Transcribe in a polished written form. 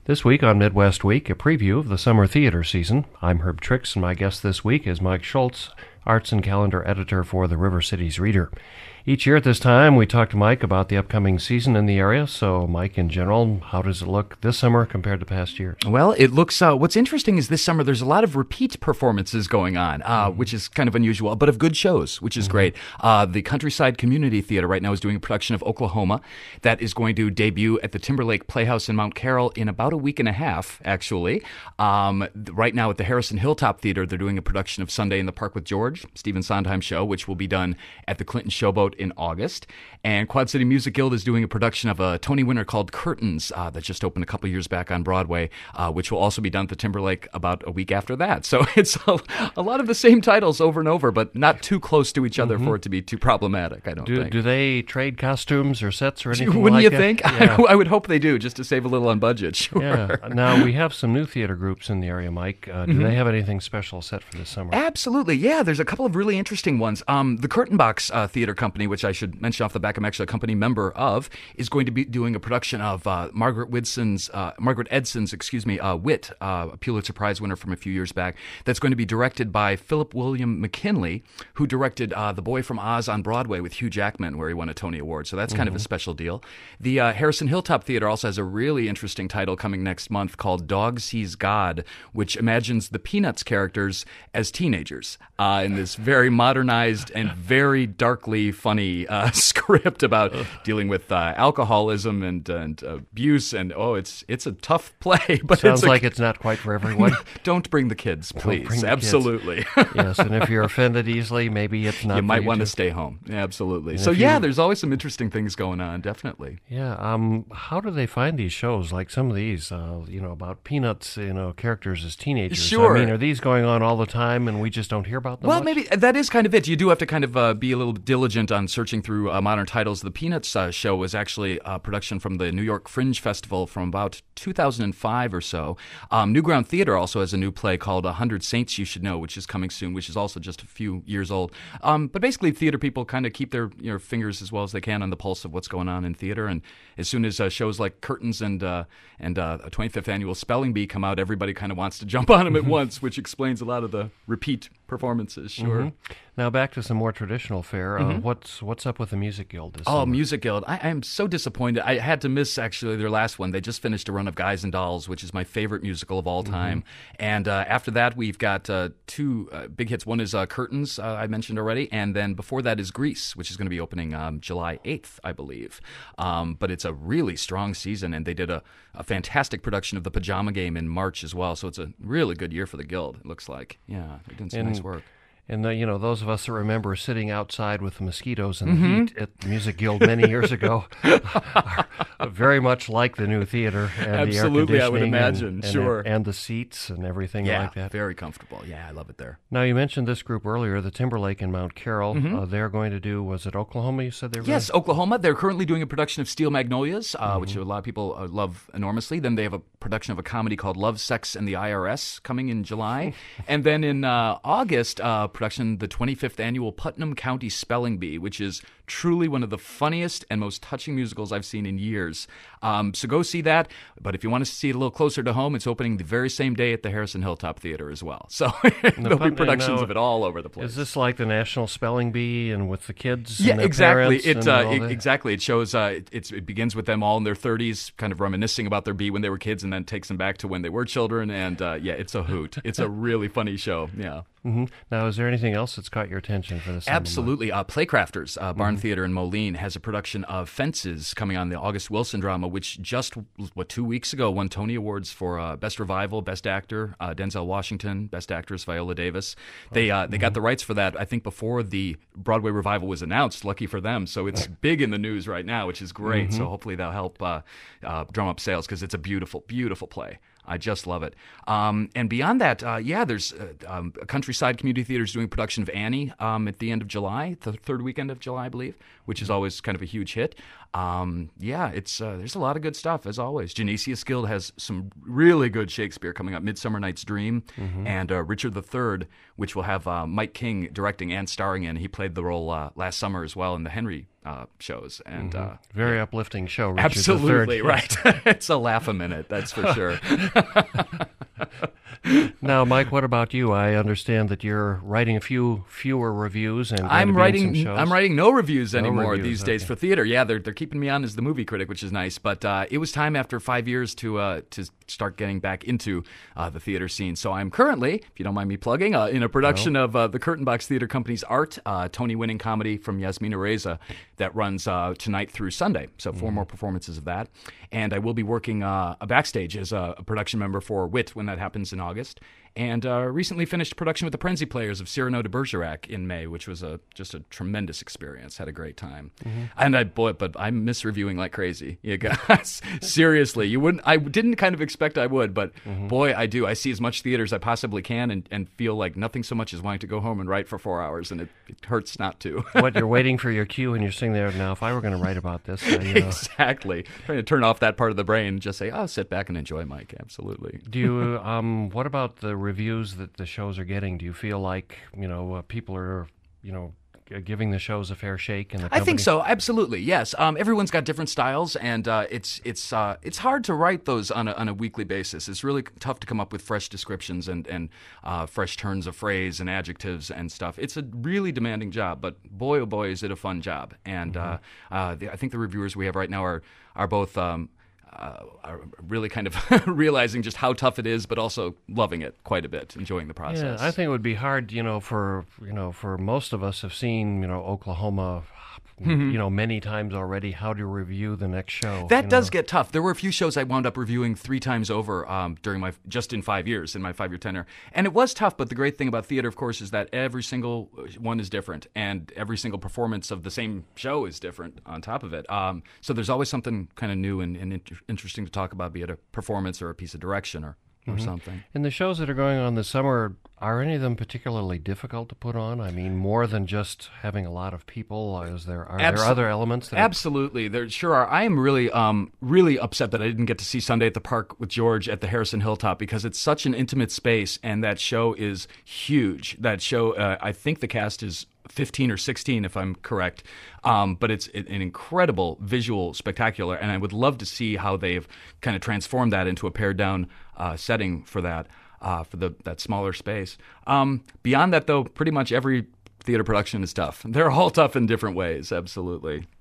This week on Midwest Week, a preview of the summer theater season. I'm Herb Trix, and my guest this week is Mike Schultz, Arts and Calendar Editor for the River Cities Reader. Each year at this time, we talk to Mike about the upcoming season in the area. So, Mike, in general, how does it look this summer compared to past years? Well, it looks, what's interesting is this summer there's a lot of repeat performances going on, which is kind of unusual, but of good shows, which is great. The Countryside Community Theater right now is doing a production of Oklahoma that is going to debut at the Timberlake Playhouse in Mount Carroll in about a week and a half, actually. Right now at the Harrison Hilltop Theater, they're doing a production of Sunday in the Park with George, Stephen Sondheim show, which will be done at the Clinton Showboat in August. And Quad City Music Guild is doing a production of a Tony winner called Curtains that just opened a couple years back on Broadway, which will also be done at the Timberlake about a week after that. So it's a lot of the same titles over and over, but not too close to each other for it to be too problematic, I don't think. Do they trade costumes or sets or anything Wouldn't like you that? think? Yeah. I would hope they do, just to save a little on budget, sure. Yeah. Now, we have some new theater groups in the area, Mike. Do they have anything special set for this summer? Absolutely, yeah. There's a couple of really interesting ones. The Curtain Box Theater Company, which I should mention off the back, I'm actually a company member of, is going to be doing a production of Margaret Edson's, Wit, a Pulitzer Prize winner from a few years back. That's going to be directed by Philip William McKinley, who directed The Boy from Oz on Broadway with Hugh Jackman, where he won a Tony Award. So that's kind of a special deal. The Harrison Hilltop Theater also has a really interesting title coming next month called Dog Sees God, which imagines the Peanuts characters as teenagers in this very modernized and very darkly funny script about dealing with alcoholism and abuse. And it's a tough play. But Sounds like it's not quite for everyone. Don't bring the kids, please. bring the Absolutely. Yes, and if you're offended easily, maybe it's not. You might want to to stay home. Absolutely. So there's always some interesting things going on. Definitely. Yeah. How do they find these shows? Like some of these, about Peanuts, characters as teenagers. Sure. I mean, are these going on all the time, and we just don't hear about them? Well, much? maybe that is kind of it. You do have to kind of be a little diligent on searching through modern titles. The Peanuts show was actually a production from the New York Fringe Festival from about 2005 or so. Newground Theater also has a new play called 100 Saints You Should Know, which is coming soon, which is also just a few years old. But basically, theater people kind of keep their fingers as well as they can on the pulse of what's going on in theater. And as soon as shows like Curtains and a 25th annual Spelling Bee come out, everybody kind of wants to jump on them at once, which explains a lot of the repeat performances. Sure. Now back to some more traditional fare. What's up with the Music Guild this summer? Music Guild. I am so disappointed. I had to miss, actually, their last one. They just finished a run of Guys and Dolls, which is my favorite musical of all time. And after that, we've got two big hits. One is Curtains, I mentioned already. And then before that is Grease, which is going to be opening July 8th, I believe. But it's a really strong season, and they did a fantastic production of The Pajama Game in March as well. So it's a really good year for the Guild, it looks like. Yeah, they're doing some nice work. And, those of us that remember sitting outside with the mosquitoes and the heat at the Music Guild many years ago are very much like the new theater and the air conditioning. Absolutely, I would imagine, sure. And the seats and everything like that. Yeah, very comfortable. Yeah, I love it there. Now, you mentioned this group earlier, the Timberlake in Mount Carroll. They're going to do, was it Oklahoma you said they were Yes, going? Oklahoma. They're currently doing a production of Steel Magnolias, which a lot of people love enormously. Then they have a production of a comedy called Love, Sex, and the IRS coming in July. And then in August, production, the 25th annual Putnam County Spelling Bee, which is truly one of the funniest and most touching musicals I've seen in years. So go see that. But if you want to see it a little closer to home, it's opening the very same day at the Harrison Hilltop Theater as well. So there'll be productions of it all over the place. Is this like the National Spelling Bee and with the kids? Yeah, and their exactly. parents Exactly. It shows. It begins with them all in their 30s, kind of reminiscing about their bee when they were kids, and then takes them back to when they were children. And it's a hoot. It's a really funny show. Yeah. Now, is there anything else that's caught your attention for this? Absolutely. Playcrafters, Barn Theater in Moline, has a production of Fences coming on, the August Wilson drama, which just, 2 weeks ago won Tony Awards for Best Revival, Best Actor, Denzel Washington, Best Actress, Viola Davis. They got the rights for that, I think, before the Broadway revival was announced. Lucky for them. So it's big in the news right now, which is great. So hopefully that'll help drum up sales, because it's a beautiful, beautiful play. I just love it. And beyond that, there's Countryside Community Theater is doing a production of Annie at the end of July, the third weekend of July, I believe, which is always kind of a huge hit. There's a lot of good stuff, as always. Genesius Guild has some really good Shakespeare coming up. Midsummer Night's Dream and Richard III, which will have Mike King directing and starring in. He played the role last summer as well in the Henry shows. And very uplifting show, Richard absolutely III. right. It's a laugh a minute, that's for sure. Now, Mike, what about you? I understand that you're writing a fewer reviews, and I'm writing some shows. I'm writing no reviews anymore reviews, these days for theater. Yeah, they're keeping me on as the movie critic, which is nice. But it was time after 5 years to start getting back into the theater scene. So I'm currently, if you don't mind me plugging, in a production of the Curtain Box Theater Company's Art, Tony-winning comedy from Yasmina Reza that runs tonight through Sunday. So 4 more performances of that. And I will be working backstage as a production member for Wit when that happens in August. And recently finished production with the Prenzy Players of Cyrano de Bergerac in May, which was just a tremendous experience. Had a great time. And but I miss reviewing like crazy. You guys, seriously, I didn't kind of expect I would, but boy, I do. I see as much theater as I possibly can, and feel like nothing so much as wanting to go home and write for 4 hours, and it hurts not to. What, you're waiting for your cue, and you're sitting there now. If I were going to write about this, exactly, trying to turn off that part of the brain, and just say, "Oh, sit back and enjoy, Mike." Absolutely. Do you? What about the reviews that the shows are getting? Do you feel like people are giving the shows a fair shake? In the company? I think so. Absolutely, yes. Everyone's got different styles, and it's hard to write those on a weekly basis. It's really tough to come up with fresh descriptions and fresh turns of phrase and adjectives and stuff. It's a really demanding job, but boy, oh boy, is it a fun job. And I think the reviewers we have right now are both. Are really kind of realizing just how tough it is, but also loving it quite a bit, enjoying the process. Yeah, I think it would be hard, for most of us have seen, Oklahoma, many times already, how to review the next show. That does get tough. There were a few shows I wound up reviewing 3 times over during just in 5 years, in my 5-year tenure. And it was tough, but the great thing about theater, of course, is that every single one is different, and every single performance of the same show is different on top of it. So there's always something kind of new and interesting to talk about, be it a performance or a piece of direction or something. And the shows that are going on this summer, are any of them particularly difficult to put on? I mean, more than just having a lot of people, are there other elements? Absolutely, there sure are. I am really, really upset that I didn't get to see Sunday at the Park with George at the Harrison Hilltop, because it's such an intimate space, and that show is huge. That show, I think the cast is 15 or 16, if I'm correct. But it's an incredible visual spectacular, and I would love to see how they've kind of transformed that into a pared-down setting for that, that smaller space. Beyond that, though, pretty much every theater production is tough. They're all tough in different ways, absolutely.